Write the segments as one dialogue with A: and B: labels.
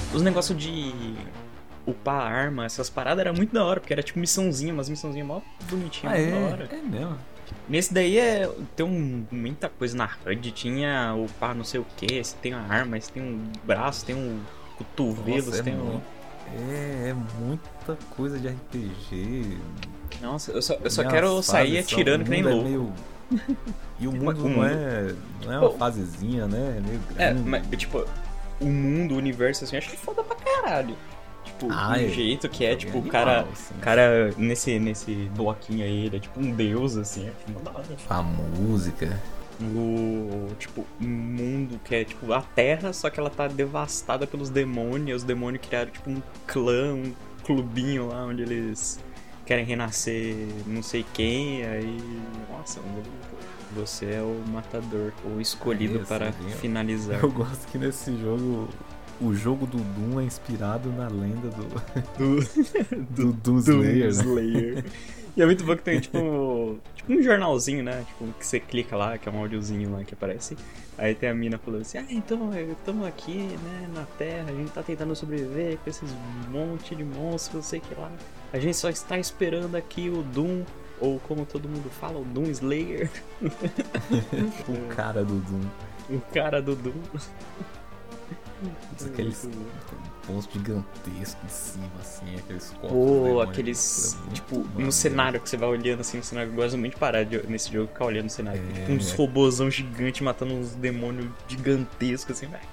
A: Os negócios de upar a arma, essas paradas era muito da hora, porque era tipo missãozinha, umas missãozinhas mó bonitinhas,
B: Ah,
A: mó da
B: é?
A: hora.
B: É mesmo?
A: Nesse daí tem muita coisa na HUD, tinha upar não sei o que, se tem uma arma, se tem um braço, tem um cotovelo,
B: Nossa,
A: se tem um...
B: É muita coisa de RPG.
A: Nossa, eu só
B: E
A: quero
B: as
A: sair
B: fases
A: atirando
B: o
A: que nem
B: mundo é
A: louco.
B: meio... E o mundo
A: O
B: não
A: mundo-
B: é uma fasezinha, né? É meio grande.
A: mas tipo, o mundo, o universo, assim, eu acho que foda pra caralho. Tipo, do jeito que é,
B: jogo
A: tipo, o
B: animal, assim.
A: cara nesse bloquinho aí, ele é tipo um deus, assim, é tipo, da hora.
B: A música.
A: Tipo, um mundo que é tipo a Terra, só que ela tá devastada pelos demônios. Os demônios criaram tipo um clã, um clubinho lá onde eles querem renascer não sei quem. Aí, nossa, você é o matador, o escolhido para finalizar.
B: Eu gosto que nesse jogo, o jogo do Doom é inspirado na lenda do Doom Slayer, né?
A: Slayer. E é muito bom que tem, tipo um jornalzinho, né? Tipo, que você clica lá, que é um áudiozinho lá que aparece. Aí tem a mina falando assim, então, estamos aqui, né, na Terra, a gente tá tentando sobreviver com esses monte de monstros, não sei o que lá. A gente só está esperando aqui o Doom, ou como todo mundo fala, o Doom Slayer.
B: O cara do Doom.
A: O cara do Doom.
B: Aqueles monstros gigantescos em cima, assim, aqueles copos.
A: Aqueles, tipo, no cenário que você vai olhando assim, no cenário, eu gosto muito de parar nesse jogo, ficar olhando no cenário. Tipo, uns robôzão gigante matando uns demônios gigantescos, assim, velho.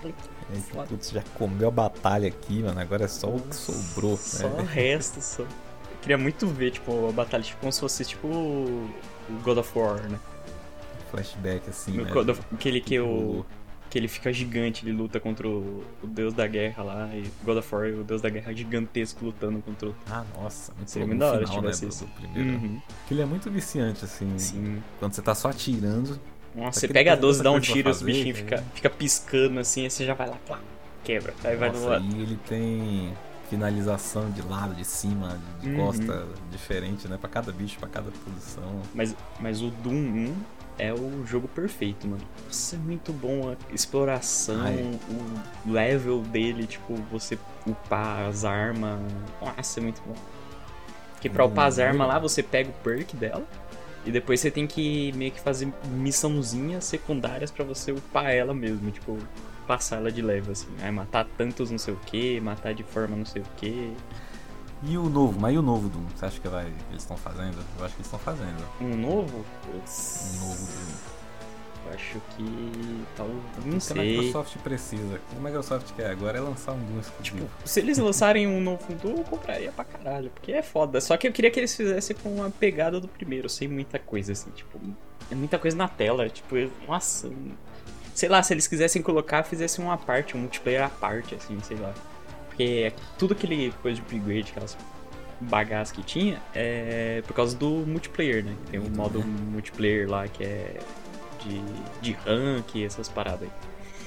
B: Putz, já comeu a batalha aqui, mano, agora é só o que sobrou.
A: Só o resto, só. Eu queria muito ver, tipo, a batalha, tipo, como se fosse, tipo, o God of War, né?
B: Flashback, assim,
A: No
B: né?
A: Aquele que ele fica gigante, ele luta contra o deus da guerra lá, e God of War, o deus da guerra gigantesco lutando contra o...
B: Ah, nossa, muito
A: seria
B: bom.
A: muito da hora
B: Final,
A: se tivesse
B: né,
A: isso.
B: do primeiro. Porque ele é muito viciante, assim.
A: Sim.
B: Quando você tá só atirando.
A: Nossa, você pega a 12, dá um tiro e os bichinhos fica piscando assim, aí você já vai lá, pá, quebra. Aí vai no lado.
B: E ele tem finalização de lado, de cima, de costa diferente, né? Pra cada bicho, pra cada posição.
A: Mas o Doom 1 é o jogo perfeito, mano. Nossa, é muito bom a exploração, o level dele, tipo, você upar as armas. Nossa, é muito bom. Porque pra upar as armas lá, você pega o perk dela. E depois você tem que meio que fazer missãozinhas secundárias pra você upar ela mesmo, tipo, passar ela de level, assim. Aí matar tantos não sei o que, matar de forma não sei o que.
B: E o novo? Mas e o novo Doom? Você acha que eles estão fazendo? Eu acho que eles estão fazendo.
A: Um novo?
B: Um novo Doom.
A: Eu acho que...
B: não sei. A Microsoft precisa. O que a Microsoft quer agora é lançar um Doom exclusivo.
A: Tipo, se eles lançarem um novo Doom, eu compraria pra caralho, porque é foda. Só que eu queria que eles fizessem com a pegada do primeiro, sem muita coisa, assim, tipo... É muita coisa na tela, tipo... Nossa... Sei lá, se eles quisessem colocar, fizessem uma parte, um multiplayer à parte, assim, sei lá. Porque tudo aquele coisa de upgrade, aquelas bagaças que tinha, é por causa do multiplayer, né? Tem um modo multiplayer lá que é de rank e essas paradas aí.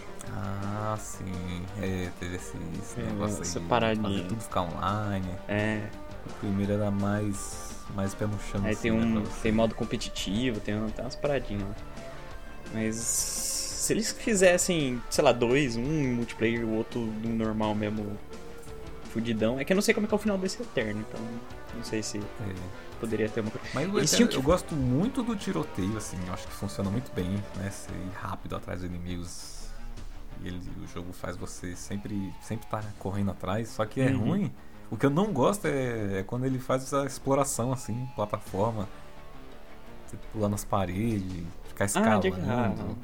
B: Ah, sim. Teve esse negócio
A: essa
B: aí.
A: paradinha.
B: Fazer tudo ficar online. O primeiro era mais pé no chão.
A: Aí
B: assim,
A: tem modo competitivo, tem umas paradinhas lá. Mas se eles fizessem, sei lá, um multiplayer e o outro no normal mesmo, fudidão, é que eu não sei como é que é o final desse Eterno, então não sei se poderia ter uma coisa.
B: Mas eu gosto muito do tiroteio, assim, eu acho que funciona muito bem, né? Você ir rápido atrás dos inimigos e o jogo faz você sempre tá correndo atrás, só que é ruim. O que eu não gosto é quando ele faz essa exploração, assim, plataforma, você pular nas paredes, ficar escalando.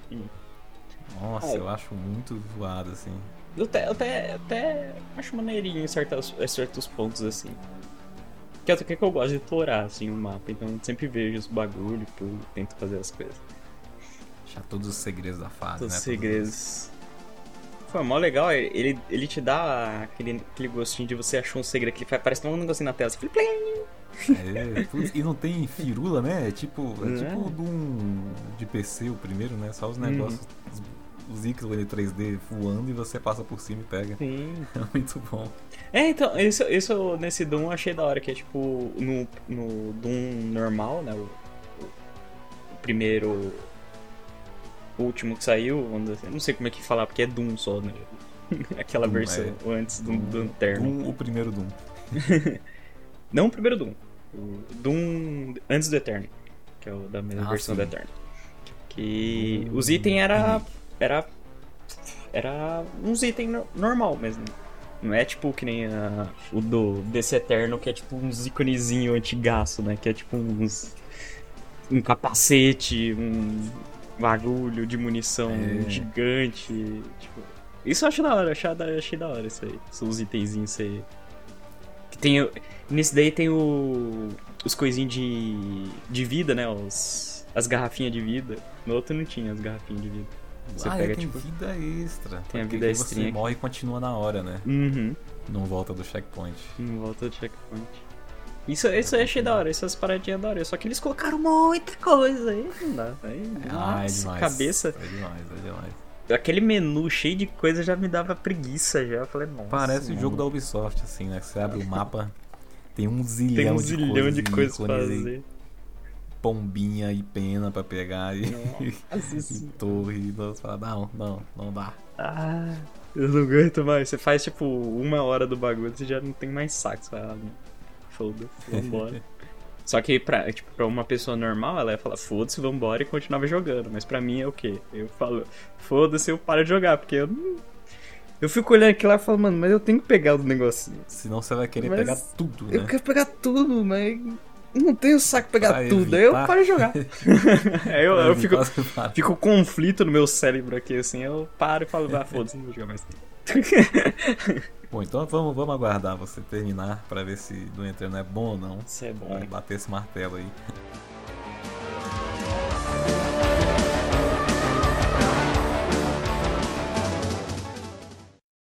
B: Nossa, eu acho muito zoado, assim.
A: Eu até acho maneirinho em certos pontos, assim. Que é o que eu gosto de explorar, assim, o mapa. Então eu sempre vejo os bagulho, tento fazer as coisas.
B: Achar todos os segredos da fase,
A: Os segredos. Foi mó legal, ele te dá aquele gostinho de você achar um segredo que parece um negocinho na tela, assim,
B: e não tem firula, né? É tipo o Doom de PC, o primeiro, né? Só os negócios, os ícones 3D voando e você passa por cima e pega.
A: Sim.
B: É muito bom.
A: Então, isso nesse Doom eu achei da hora, que é tipo, no Doom normal, né? O primeiro... O último que saiu, vamos dizer assim, não sei como é que falar, porque é Doom só, né? Aquela
B: Doom,
A: versão, antes do Eterno.
B: Doom, o primeiro Doom.
A: Não o primeiro Doom. O Doom antes do Eterno. Que é o da mesma versão
B: sim.
A: do Eterno. Que os itens era uns itens normal mesmo. Não é tipo que nem o desse Eterno, que é tipo uns iconezinho antigaço, né? Que é tipo um capacete, um bagulho de munição gigante. Tipo, isso eu acho da hora, achei da hora isso aí. São os itenzinhos aí. Que tem, nesse daí tem os coisinhos de vida, né? As garrafinhas de vida. No outro não tinha as garrafinhas de vida. Você pega,
B: tem
A: tipo,
B: vida extra.
A: tem a
B: Porque
A: vida
B: aí
A: extrinha
B: você
A: aqui.
B: morre e continua na hora, né?
A: Uhum.
B: Não volta do checkpoint.
A: Em volta do checkpoint. Isso eu achei da hora, essas paradinhas da hora. Só que eles colocaram muita coisa aí, não dá. Aí,
B: É
A: nossa,
B: demais.
A: cabeça.
B: É demais.
A: Aquele menu cheio de coisa já me dava preguiça já. Eu falei, nossa.
B: Parece o
A: mano.
B: jogo da Ubisoft, assim, né? Que você abre o mapa, tem um
A: Tem
B: zilhão,
A: um zilhão de coisas pra
B: ícones,
A: fazer.
B: pombinha e pena pra pegar e,
A: Nossa,
B: e
A: sim.
B: torre. Você fala, não dá.
A: Ah, eu não aguento mais. Você faz tipo 1 hora do bagulho, você já não tem mais saco. Você fala, não, foda-se, vambora. Só que pra uma pessoa normal, ela ia falar, foda-se, vambora e continuava jogando. Mas pra mim é o quê? Eu falo, foda-se, eu paro de jogar, porque eu não... Eu fico olhando aquilo lá e falo, mano, mas eu tenho que pegar o negocinho.
B: Senão você vai querer
A: Mas
B: pegar tudo, né?
A: Eu quero pegar tudo, mas não tenho saco pra pegar
B: Pra
A: tudo. Aí eu
B: evitar.
A: paro de jogar. Aí eu
B: Para.
A: fico conflito no meu cérebro aqui, assim. Eu paro e falo, foda-se, não vou jogar mais.
B: Bom, então vamos aguardar você terminar pra ver se do Eterno é bom ou não.
A: Isso é bom,
B: Vai
A: hein?
B: bater esse martelo aí.